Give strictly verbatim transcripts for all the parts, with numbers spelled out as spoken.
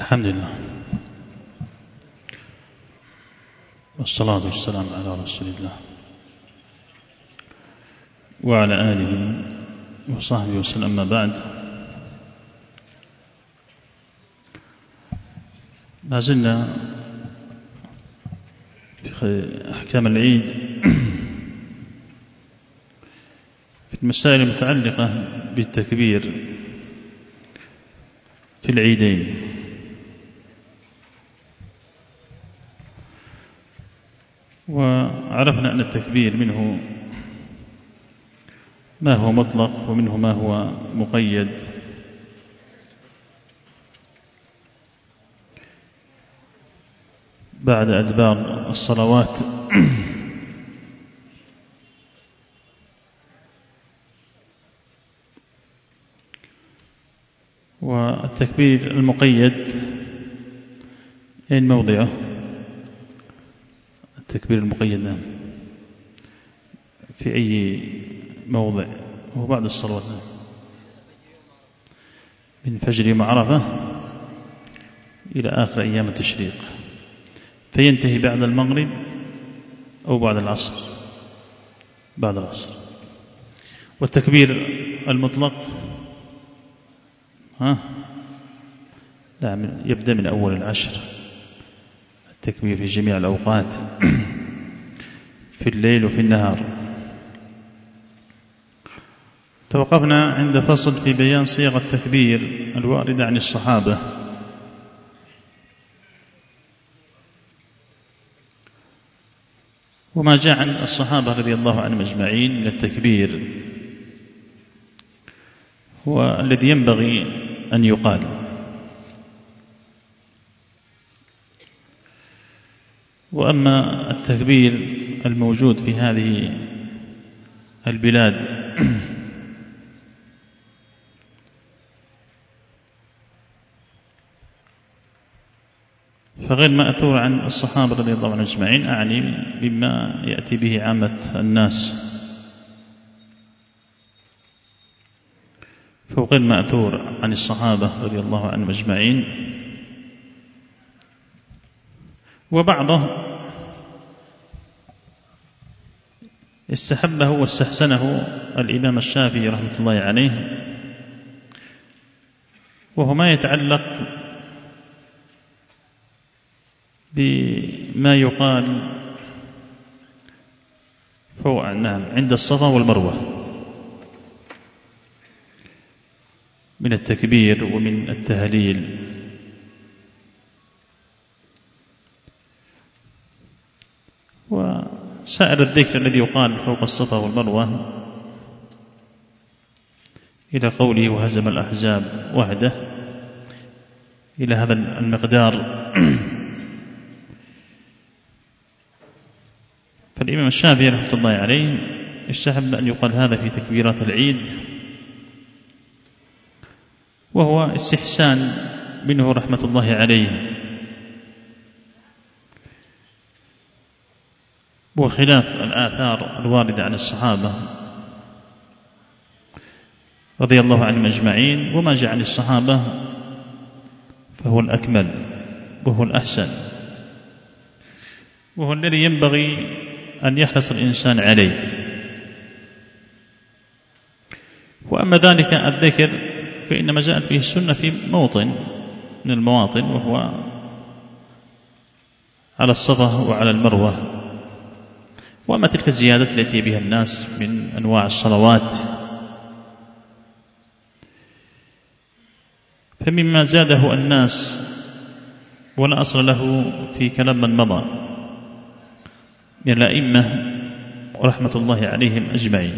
الحمد لله والصلاة والسلام على رسول الله وعلى آله وصحبه وسلم. أما بعد، ما زلنا في أحكام العيد في المسائل المتعلقة بالتكبير في العيدين. وعرفنا أن التكبير منه ما هو مطلق ومنه ما هو مقيد. بعد أدبار الصلوات والتكبير المقيد أين موضعه؟ التكبير المقيد في أي موضع؟ هو بعد الصلوات من فجر يوم عرفة إلى آخر أيام التشريق، فينتهي بعد المغرب أو بعد العصر. بعد العصر. والتكبير المطلق ها لا يبدأ من أول العشر، التكبير في جميع الأوقات في الليل وفي النهار. توقفنا عند فصل في بيان صيغ التكبير الواردة عن الصحابة، وما جاء عن الصحابة رضي الله عنهم أجمعين من التكبير هو الذي ينبغي أن يقال. وأما التكبير الموجود في هذه البلاد فغير مأثور عن الصحابة رضي الله عنهم أجمعين، أعني بما يأتي به عامة الناس، فهو غير مأثور عن الصحابة رضي الله عنهم أجمعين. وبعضه استحبه واستحسنه الإمام الشافعي رحمة الله عليه، وهو ما يتعلق بما يقال فوق نعم عند الصفا والمروة من التكبير ومن التهليل. وسائر الذكر الذي يقال فوق الصفا والمروة إلى قوله وهزم الأحزاب وحده إلى هذا المقدار. فالإمام الشافعي رحمة الله عليه استحب أن يقال هذا في تكبيرات العيد، وهو استحسان منه رحمة الله عليه، وخلاف الآثار الواردة عن الصحابة رضي الله عنهم أجمعين. وما جاء عن الصحابة فهو الأكمل وهو الأحسن وهو الذي ينبغي أن يحرص الإنسان عليه. وأما ذلك الذكر فإنما جاءت به السنة في موطن من المواطن، وهو على الصفا وعلى المروة. وأما تلك الزيادات التي بها الناس من أنواع الصلوات فمما زاده الناس ولا أصل له في كلام من مضى من الأئمة ورحمة الله عليهم أجمعين.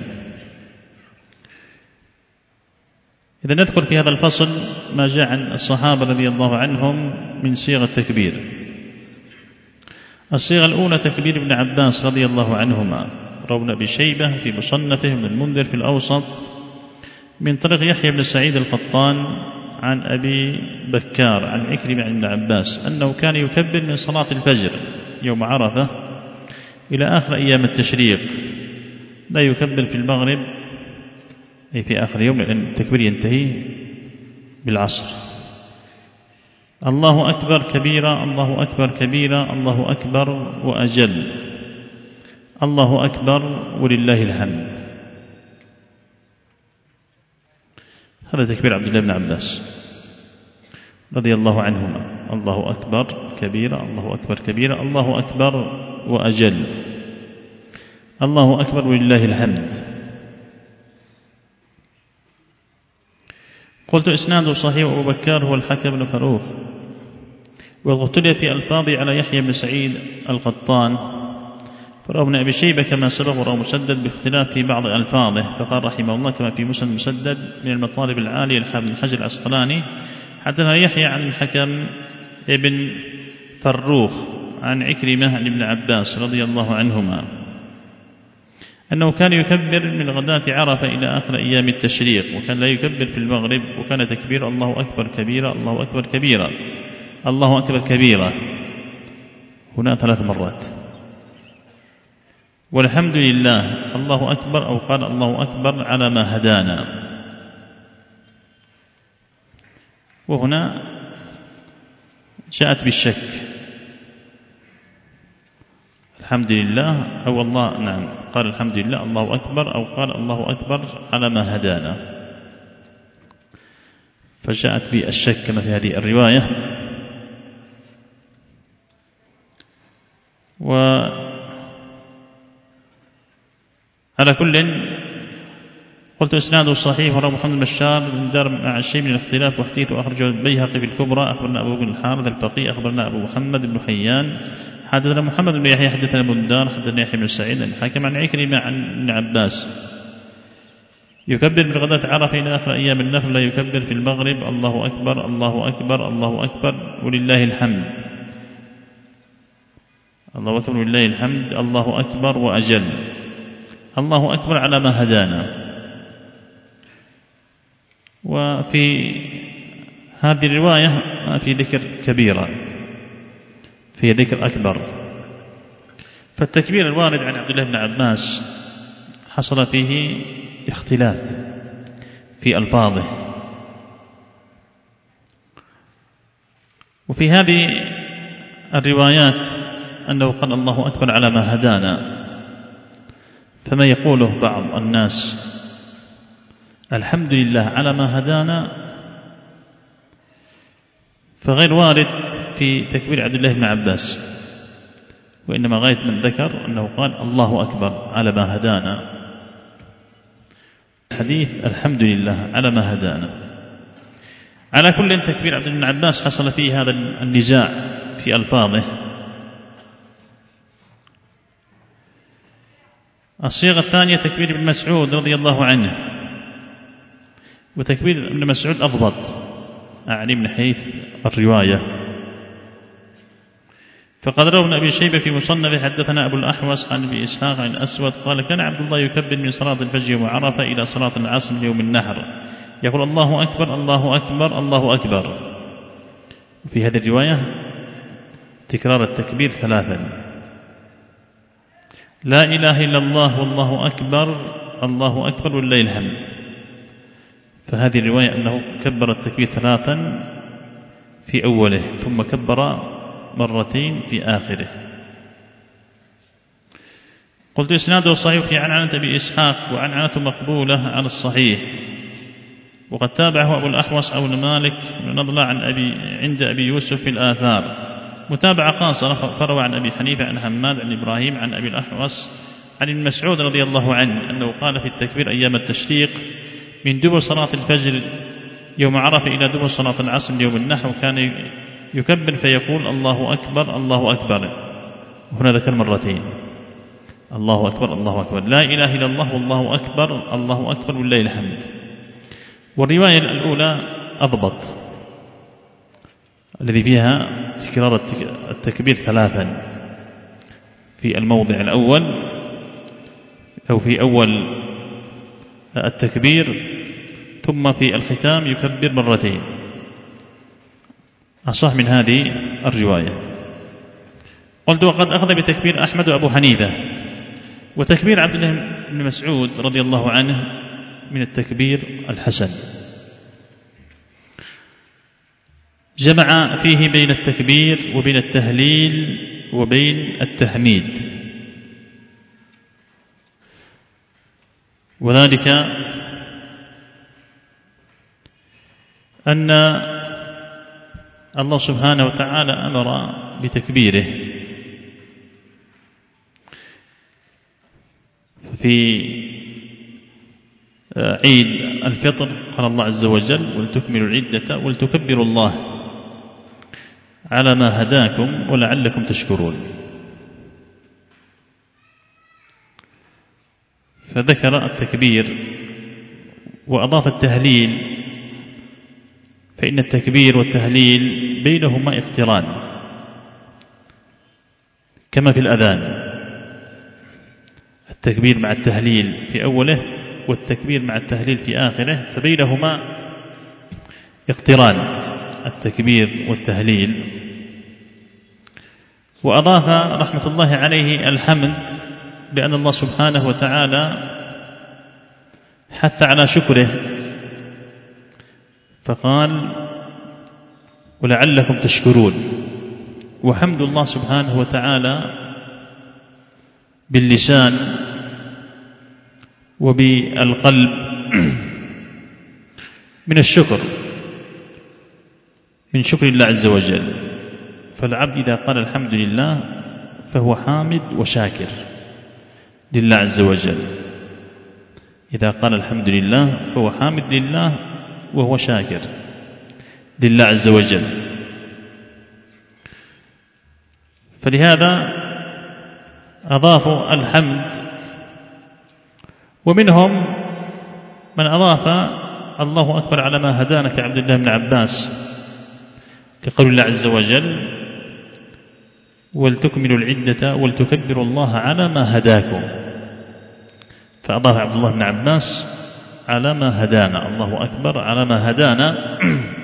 إذا نذكر في هذا الفصل ما جاء عن الصحابة رضي الله عنهم من صيغ التكبير. الصيغة الأولى تكبير ابن عباس رضي الله عنهما، روى ابن أبي شيبة في مصنفه، ابن المنذر في الأوسط، من طريق يحيى بن سعيد القطان عن أبي بكار عن عكرمة عن ابن عباس أنه كان يكبر من صلاة الفجر يوم عرفة إلى آخر أيام التشريق، لا يكبر في المغرب أي في آخر يوم، لأن التكبير ينتهي بالعصر. الله أكبر كبيرا، الله أكبر كبيرا، الله أكبر وأجل، الله أكبر ولله الحمد. هذا تكبير عبد الله بن عباس رضي الله عنهما. الله أكبر كبيرا، الله أكبر كبيرا، الله أكبر وأجل، الله أكبر ولله الحمد. قلت إسناده صحيح، وأبو بكار هو الحكم بن فروخ، واختلف في ألفاظه على يحيى بن سعيد القطان، فروى ابن أبي شيبة كما سبق، وروى مسدد باختلاف في بعض ألفاظه، فقال رحمه الله كما في مسند مسدد من المطالب العالية الحافظ بن حجر العسقلاني حدثنا يحيى عن الحكم ابن فروخ عن عكرمة عن ابن عباس رضي الله عنهما أنه كان يكبر من غداة عرفة إلى آخر أيام التشريق، وكان لا يكبر في المغرب، وكان تكبير الله أكبر كبيرا، الله أكبر كبيرا، الله أكبر كبيرا هنا ثلاث مرات، والحمد لله الله أكبر، أو قال الله أكبر على ما هدانا. وهنا جاءت بالشك، الحمد لله أو الله، نعم قال الحمد لله الله أكبر، أو قال الله أكبر على ما هدانا، فجاءت بالشك كما في هذه الرواية. وعلى كل قلت إسناده صحيح، وروى محمد بن بشار بن دار مع شيء من الاختلاف وحديث، وأخرجه البيهقي في الكبرى. أخبرنا أبو بن الحارث الفقيه، أخبرنا أبو محمد بن حيان، حدثنا محمد بن يحيى، حدثنا بندار، حدثنا يحيى بن سعيد الحاكم عن عكرمة عن ابن عباس يكبر بالغداة عرفة إلى آخر أيام النفل، لا يكبر في المغرب. الله أكبر، الله أكبر، الله أكبر ولله الحمد، الله أكبر ولله الحمد، الله أكبر وأجل، الله أكبر على ما هدانا. وفي هذه الرواية ما في ذكر كبيرة، في ذكر أكبر. فالتكبير الوارد عن عبد الله بن عباس حصل فيه اختلاف في ألفاظه، وفي هذه الروايات أنه قال الله أكبر على ما هدانا، فما يقوله بعض الناس الحمد لله على ما هدانا، فغير وارد في تكبير عبد الله بن عباس، وإنما غاية من ذكر أنه قال الله أكبر على ما هدانا. حديث الحمد لله على ما هدانا. على كل تكبير عبد الله بن عباس حصل فيه هذا النزاع في ألفاظه. الصيغة الثانية تكبير ابن مسعود رضي الله عنه، وتكبير ابن مسعود أضبط أعني من حيث الرواية. فقد روى ابن أبي شيبة في مصنفه حدثنا أبو الأحوص عن أبي إسحاق عن الأسود قال كان عبد الله يكبر من صلاة الفجر يوم عرفة إلى صلاة العصر من يوم النحر، يقول الله أكبر، الله أكبر، الله أكبر. وفي هذه الرواية تكرار التكبير ثلاثا، لا إله إلا الله والله أكبر، الله أكبر ولله الحمد. فهذه الرواية أنه كبر التكبير ثلاثا في أوله، ثم كبر مرتين في آخره. قلت إسناده صحيح في عنعنة أبي إسحاق، وعنعنة مقبولة على الصحيح، وقد تابعه أبو الأحوص أو مالك بن نضلة عن أبي عند أبي يوسف في الآثار متابعة قاصرة، فروى عن أبي حنيفة عن حماد عن إبراهيم عن أبي الأحوص عن ابن مسعود رضي الله عنه أنه قال في التكبير أيام التشريق من دبر صلاة الفجر يوم عرفة إلى دبر صلاة العصر من يوم النحر، وكان يكبر فيقول الله أكبر، الله أكبر. هنا ذكر مرتين الله أكبر، الله أكبر، لا إله إلا الله والله أكبر، الله أكبر ولله الحمد. والرواية الأولى أضبط، الذي فيها تكرار التكبير ثلاثا في الموضع الأول أو في أول التكبير، ثم في الختام يكبر مرتين، أصح من هذه الرواية. قلت وقد أخذ بتكبير أحمد وأبو حنيفة، وتكبير عبد الله بن مسعود رضي الله عنه من التكبير الحسن. جمع فيه بين التكبير وبين التهليل وبين التحميد، وذلك أن الله سبحانه وتعالى أمر بتكبيره. في عيد الفطر قال الله عز وجل: ولتكملوا العدة ولتكبروا الله على ما هداكم ولعلكم تشكرون. فذكر التكبير وأضاف التهليل، فإن التكبير والتهليل بينهما اقتران كما في الأذان، التكبير مع التهليل في أوله والتكبير مع التهليل في آخره، فبينهما اقتران التكبير والتهليل. وأضاف رحمة الله عليه الحمد، بأن الله سبحانه وتعالى حث على شكره فقال: ولعلكم تشكرون. وحمد الله سبحانه وتعالى باللسان وبالقلب من الشكر، من شكر الله عز وجل. فالعبد إذا قال الحمد لله فهو حامد وشاكر لله عز وجل. إذا قال الحمد لله فهو حامد لله وهو شاكر لله عز وجل. فلهذا أضافوا الحمد. ومنهم من أضاف الله أكبر على ما هدانا كعبد الله بن عباس، لقول الله عز وجل: ولتكملوا العدة ولتكبروا الله على ما هداكم. فأضاف عبد الله بن عباس على ما هدانا، الله أكبر على ما هدانا.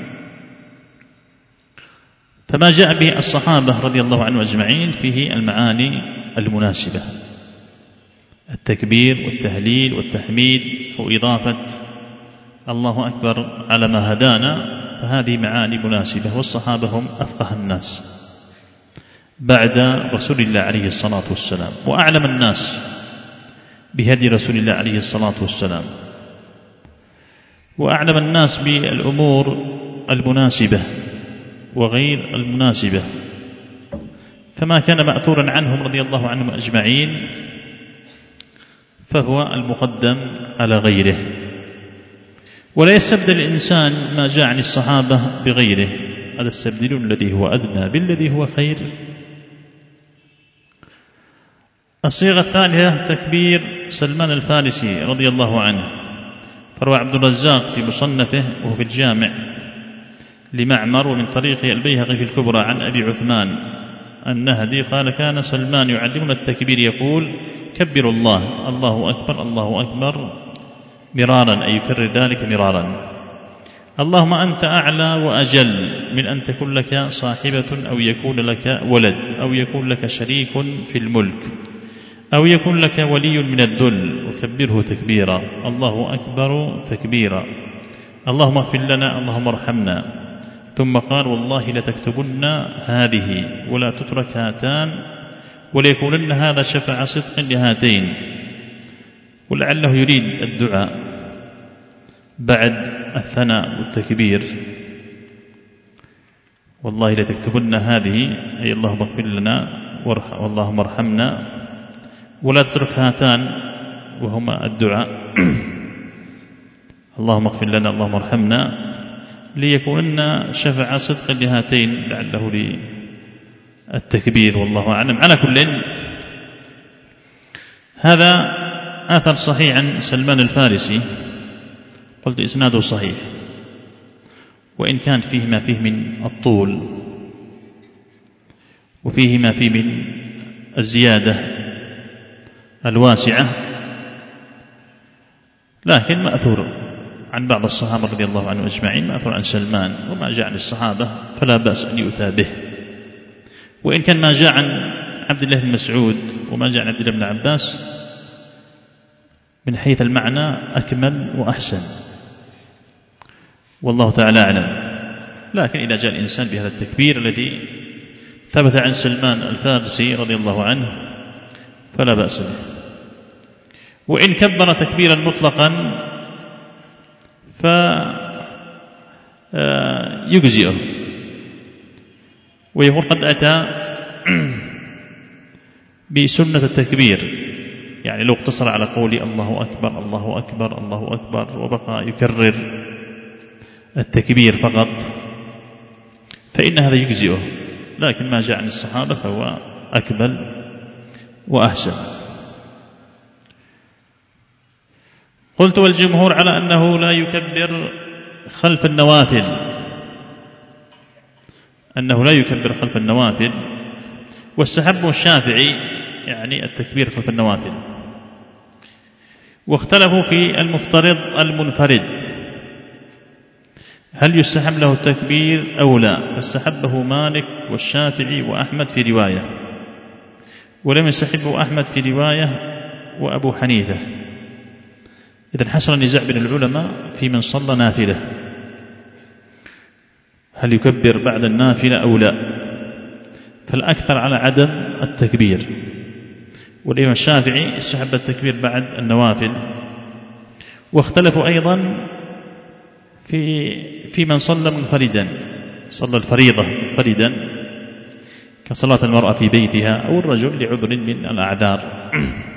فما جاء به الصحابة رضي الله عنهم أجمعين فيه المعاني المناسبة: التكبير والتهليل والتحميد وإضافة الله أكبر على ما هدانا، فهذه معاني مناسبة. والصحابة هم أفقه الناس بعد رسول الله عليه الصلاة والسلام، وأعلم الناس بهدي رسول الله عليه الصلاة والسلام، وأعلم الناس بالأمور المناسبة وغير المناسبة. فما كان مأثورا عنهم رضي الله عنهم أجمعين فهو المقدم على غيره. ولا يستبدل الإنسان ما جاء عن الصحابة بغيره. هذا السبدل الذي هو أدنى بالذي هو خير. الصيغة الثالثة تكبير سلمان الفارسي رضي الله عنه. فروى عبد الرزاق في مصنفه وهو في الجامع لمعمر ومن طريقه البيهقي في الكبرى عن أبي عثمان النهدي قال: كان سلمان يعلمنا التكبير يقول: كبروا الله، الله أكبر الله أكبر مرارا، أي يكرر ذلك مرارا. اللهم أنت أعلى وأجل من أن تكون لك صاحبة أو يكون لك ولد أو يكون لك شريك في الملك أو يكون لك ولي من الذل، وكبره تكبيرا. الله أكبر تكبيرا. اللهم اغفر لنا اللهم ارحمنا. ثم قال: والله لتكتبن هذه ولا تترك هاتان وليكونن هذا شفع صدق لهاتين. ولعله يريد الدعاء بعد الثناء والتكبير: والله لتكتبن هذه، أي اللهم اغفر لنا واللهم ارحمنا، ولا تترك هاتان وهما الدعاء اللهم اغفر لنا اللهم ارحمنا، ليكونن شفع صدق لهاتين، لعله للتكبير والله أعلم. على كل، هذا آثر صحيح عن سلمان الفارسي، قلت إسناده صحيح، وإن كان فيه ما فيه من الطول وفيه ما فيه من الزيادة الواسعة، لكن مأثور عن بعض الصحابة رضي الله عنهم أجمعين، مأثور عن سلمان، وما جاء عن الصحابة فلا بأس أن يؤتى به. وإن كان ما جاء عن عبد الله بن مسعود وما جاء عن عبد الله بن عباس من حيث المعنى أكمل وأحسن، والله تعالى أعلم. لكن إذا جاء الإنسان بهذا التكبير الذي ثبت عن سلمان الفارسي رضي الله عنه فلا بأس به. وإن كبر تكبيرا مطلقا فيجزئه، ويقول قد أتى بسنة التكبير، يعني لو اقتصر على قول الله أكبر الله أكبر الله أكبر وبقى يكرر التكبير فقط فإن هذا يجزئه، لكن ما جاء عن الصحابة فهو أكمل وأحسن. قلت والجمهور على أنه لا يكبر خلف النوافل، أنه لا يكبر خلف النوافل، واستحبه الشافعي يعني التكبير خلف النوافل. واختلفوا في المفترض المنفرد هل يستحب له التكبير أو لا، فاستحبه مالك والشافعي وأحمد في رواية، ولم يستحبه أحمد في رواية وأبو حنيفة. إذن حصل النزاع بين العلماء في من صلى نافلة هل يكبر بعد النافلة أو لا، فالأكثر على عدم التكبير، والإمام الشافعي استحب التكبير بعد النوافل. واختلفوا أيضا في في من صلى منفردا، صلى الفريضة منفردا كصلاة المرأة في بيتها أو الرجل لعذر من الأعذار،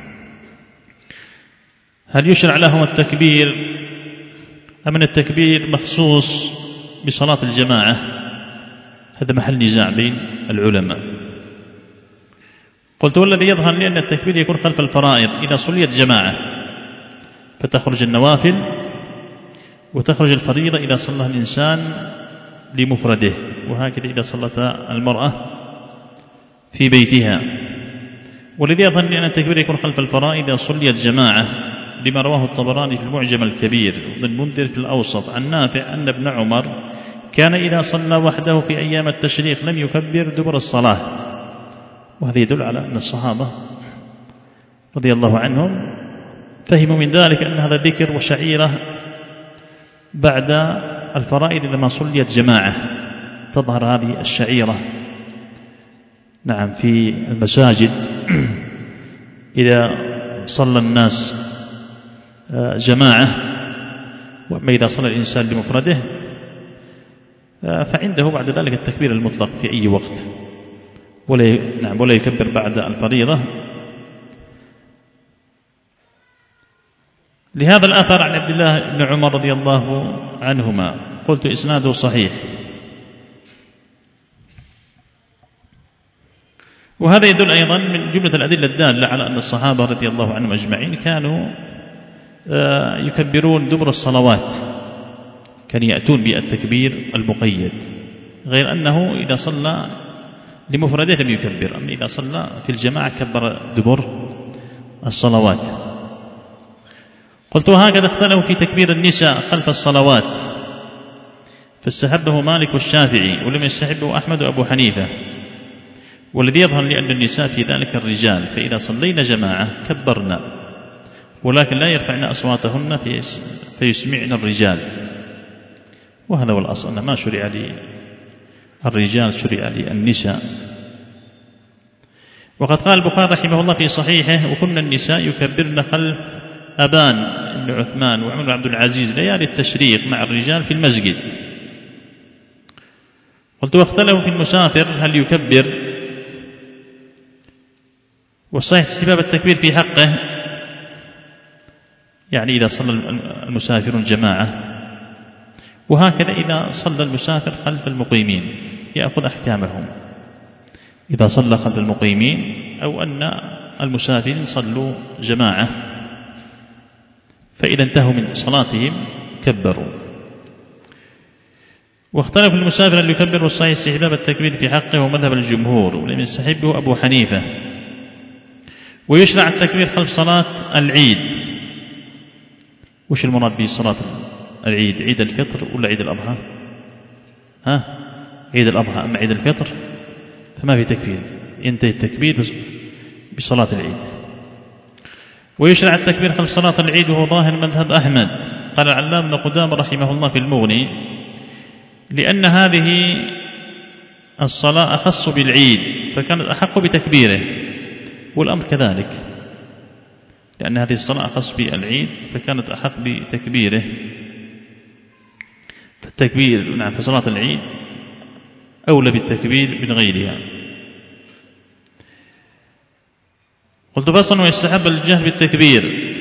هل يشرع لهم التكبير أم أن التكبير مخصوص بصلاة الجماعة؟ هذا محل نزاع بين العلماء. قلت والذي يظهر لي أن التكبير يكون خلف الفرائض إذا صليت جماعة، فتخرج النوافل وتخرج الفريضة إذا صلى الإنسان لمفرده، وهكذا إذا صلت المرأة في بيتها. والذي يظهر لي أن التكبير يكون خلف الفرائض إذا صليت جماعة، لما رواه الطبراني في المعجم الكبير وابن المنذر في الأوسط عن نافع أن ابن عمر كان إذا صلى وحده في أيام التشريق لم يكبر دبر الصلاة. وهذا يدل على أن الصحابة رضي الله عنهم فهموا من ذلك أن هذا ذكر وشعيرة بعد الفرائض لما صليت جماعة، تظهر هذه الشعيرة نعم في المساجد إذا صلى الناس جماعة، وأما إذا صلى الإنسان لمفرده فعنده بعد ذلك التكبير المطلق في أي وقت، ولا نعم ولا يكبر بعد الفريضة. لهذا الأثر عن عبد الله بن عمر رضي الله عنهما قلت إسناده صحيح. وهذا يدل أيضا من جملة الأدلة الدالة على أن الصحابة رضي الله عنهم أجمعين كانوا يكبرون دبر الصلوات، كانوا يأتون بالتكبير المقيد، غير أنه إذا صلى لمفرده لم يكبر، أما إذا صلى في الجماعة كبر دبر الصلوات. قلت وهكذا اختلفوا في تكبير النساء خلف الصلوات، فاستحبه مالك والشافعي ولم يستحبه أحمد وأبو حنيفة. والذي يظهر لأن النساء في ذلك الرجال، فإذا صلينا جماعة كبرنا، ولكن لا يرفعن أصواتهن فيسمعن الرجال، وهذا هو الأصل أن ما شرع للرجال شرع للنساء. وقد قال البخاري رحمه الله في صحيحه وكنا النساء يكبرن خلف أبان بن عثمان وعمر بن عبد العزيز ليالي التشريق مع الرجال في المسجد. قلت واختلفوا في المسافر هل يكبر، والصحيح استحباب التكبير في حقه، يعني إذا صلى المسافرون جماعة، وهكذا إذا صلى المسافر خلف المقيمين يأخذ أحكامهم، إذا صلى خلف المقيمين أو أن المسافرين صلوا جماعة فإذا انتهوا من صلاتهم كبروا. واختلف المسافر أن يكبر، والصحيح استحباب التكبير في حقه ومذهب الجمهور، ولم يستحبه أبو حنيفة. ويشرع التكبير خلف صلاة العيد. وش المراد بصلاة العيد؟ عيد الفطر ولا عيد الأضحى؟ ها؟ عيد الأضحى. أما عيد الفطر فما في تكبير، ينتهي التكبير بصلاة العيد. ويشرع التكبير خلف صلاة العيد وهو ظاهر مذهب أحمد. قال العلامة ابن قدامة رحمه الله في المغني لأن هذه الصلاة أخص بالعيد فكانت أحق بتكبيره، والأمر كذلك، لأن هذه الصلاة أخص بالعيد فكانت أحق بتكبيره. فالتكبير نعم في صلاة العيد أولى بالتكبير من غيرها. قلت فصلا ويستحب الجهر بالتكبير،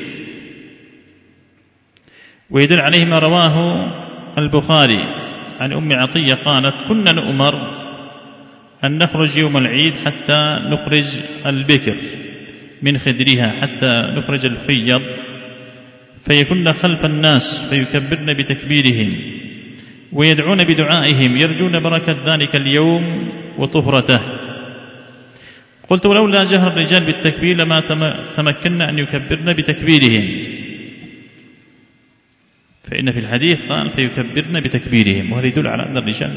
ويدل عليه ما رواه البخاري عن أم عطية قالت كنا نؤمر أن نخرج يوم العيد حتى نخرج البكر من خدرها حتى نخرج الحيض فيكن خلف الناس فيكبرن بتكبيرهم ويدعون بدعائهم يرجون بركة ذلك اليوم وطهرته. قلت ولولا جهر الرجال بالتكبير لما تمكنا أن يكبرن بتكبيرهم، فإن في الحديث قال فيكبرن بتكبيرهم، وهذا يدل على أن الرجال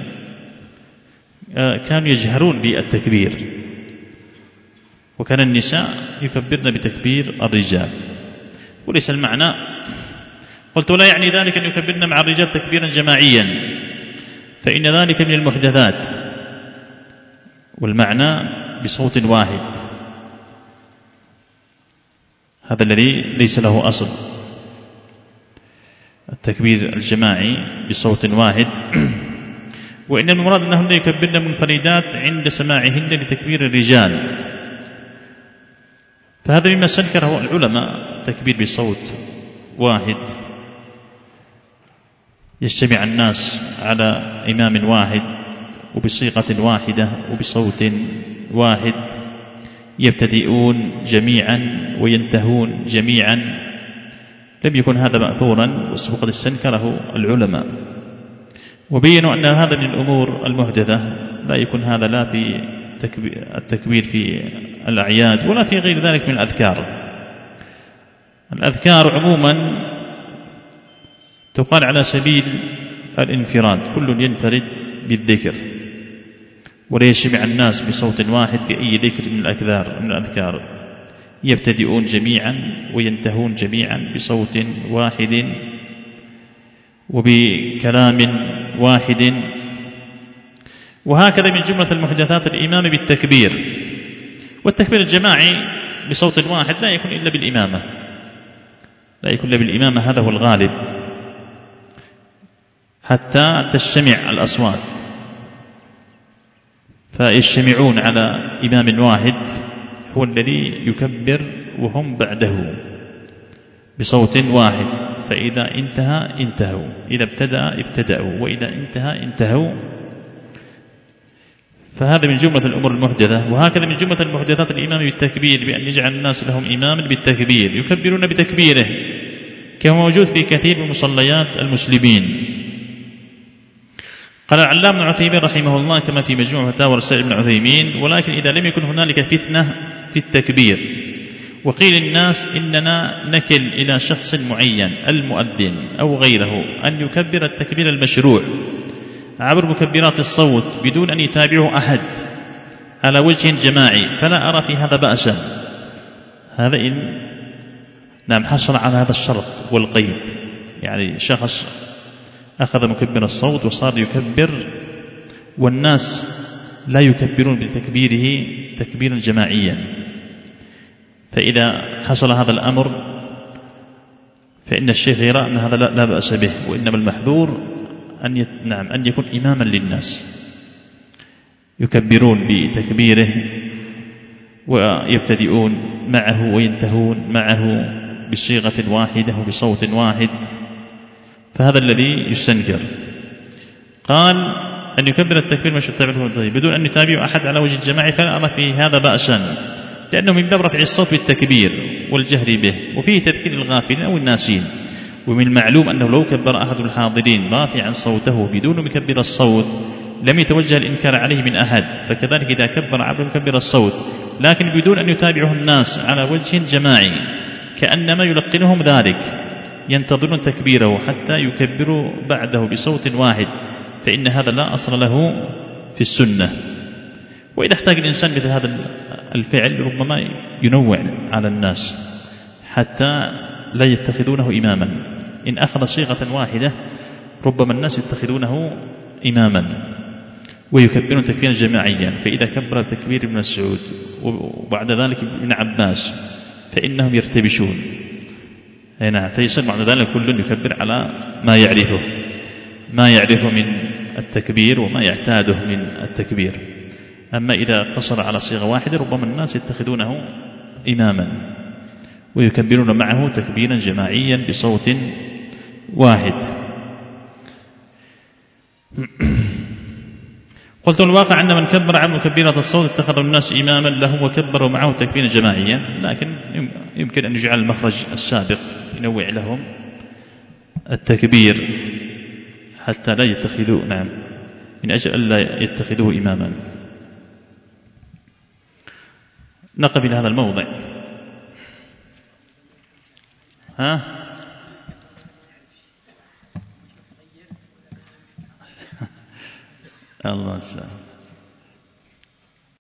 كانوا يجهرون بالتكبير، وكان النساء يكبرن بتكبير الرجال. وليس المعنى قلت ولا يعني ذلك أن يكبرن مع الرجال تكبيرا جماعيا فإن ذلك من المحدثات، والمعنى بصوت واحد، هذا الذي ليس له أصل، التكبير الجماعي بصوت واحد. وإن المراد أنهن يكبرن منفردات عند سماعهن لتكبير الرجال، فهذا مما استنكره العلماء، التكبير بصوت واحد يجتمع الناس على إمام واحد وبصيغة واحدة وبصوت واحد يبتدئون جميعا وينتهون جميعا، لم يكن هذا مأثورا وقد استنكره العلماء، وبينوا أن هذا من الأمور المحدثة، لا يكون هذا لا في التكبير في الأعياد ولا في غير ذلك من الأذكار. الأذكار عموما تقال على سبيل الانفراد، كل ينفرد بالذكر ولا يجتمع الناس بصوت واحد في أي ذكر من الأذكار من الأذكار يبتدئون جميعا وينتهون جميعا بصوت واحد وبكلام واحد. وهكذا من جملة المحدثات الإمامة بالتكبير، والتكبير الجماعي بصوت واحد لا يكون إلا بالإمامة، لا يكون إلا بالإمامة، هذا هو الغالب، حتى تجتمع الأصوات فيجتمعون على إمام واحد هو الذي يكبر وهم بعده بصوت واحد، فإذا انتهى انتهوا، إذا ابتدأ ابتدأوا، وإذا انتهى انتهوا. فهذا من جملة الأمور المحدثة. وهكذا من جملة المحدثات الإمام بالتكبير، بأن يجعل الناس لهم إماما بالتكبير يكبرون بتكبيره كما موجود في كثير من مصليات المسلمين. قال العلامة ابن عثيمين رحمه الله كما في مجموع فتاوى رسائل ابن عثيمين: ولكن إذا لم يكن هنالك فتنة في التكبير وقيل الناس إننا نكل إلى شخص معين المؤذن أو غيره أن يكبر التكبير المشروع عبر مكبرات الصوت بدون أن يتابعه أحد على وجه جماعي، فلا أرى في هذا بأسا. هذا إن نعم حصل على هذا الشرط والقيد، يعني شخص أخذ مكبر الصوت وصار يكبر والناس لا يكبرون بتكبيره تكبيرا جماعيا، فإذا حصل هذا الأمر فإن الشيخ يرى أن هذا لا بأس به، وإنما المحذور أن يت... نعم أن يكون إماما للناس، يكبرون بتكبيره ويبتدئون معه وينتهون معه بصيغة واحدة وبصوت واحد، فهذا الذي يستنكر. قال أن يكبر التكبير مشروع بدون أن يتابع أحد على وجه الجماعي، فلا أرى في هذا بأسا، لأنه من باب رفع الصوت بالتكبير والجهر به، وفيه تذكير الغافلين أو الناسين. ومن المعلوم أنه لو كبر أحد الحاضرين رافعا صوته بدون مكبر الصوت لم يتوجه الإنكار عليه من أحد، فكذلك إذا كبر عبر مكبر الصوت لكن بدون أن يتابعه الناس على وجه جماعي كأنما يلقنهم ذلك ينتظرون تكبيره حتى يكبروا بعده بصوت واحد، فإن هذا لا أصل له في السنة. وإذا احتاج الإنسان مثل هذا الفعل ربما ينوع على الناس حتى لا يتخذونه إماما. إن أخذ صيغة واحدة ربما الناس يتخذونه إماما ويكبرون تكبيرا جماعيا، فإذا كبر تكبير ابن مسعود وبعد ذلك ابن عباس فإنهم يرتبشون. نعم، فيصير بعد ذلك كل يكبر على ما يعرفه ما يعرفه من التكبير وما يعتاده من التكبير. أما إذا قصر على صيغة واحدة ربما الناس يتخذونه إماما ويكبرون معه تكبيرا جماعيا بصوت واحد. قلت الواقع أن من كبر عن مكبرة الصوت اتخذ الناس إماما له وكبروا معه تكبيرا جماعيا، لكن يمكن أن يجعل المخرج السابق ينوع لهم التكبير حتى لا يتخذوا نعم من أجل ألا يتخذوه إماما. نقف إلى هذا الموضع. ها الله سبحانه